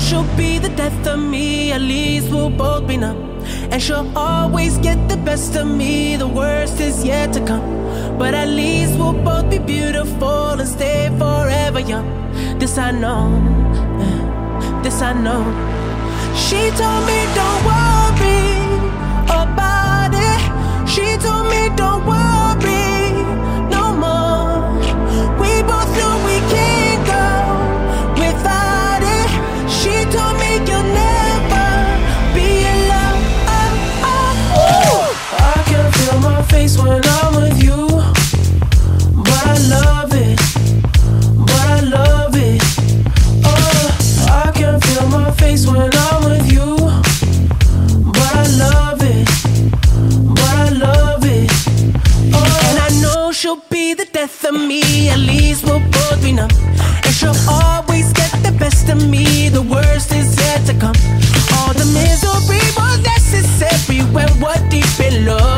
she'll be the death of me, at least we'll both be numb. And she'll always get the best of me, the worst is yet to come. But at least we'll both be beautiful and stay forever young. This I know, this I know. She told me don't worry about it. She told me don't worry no more. We both know we can't go without it. She told me you'll never be alone. I can feel my face when I'm with you, but I love it, but I love it. I can feel my face when I'm with you, but I love it, but I love it. And I know she'll be the death of me, at least we'll both be numb. And she'll always get the best of me, the worst is yet to come. All the misery was necessary when we're deep in love.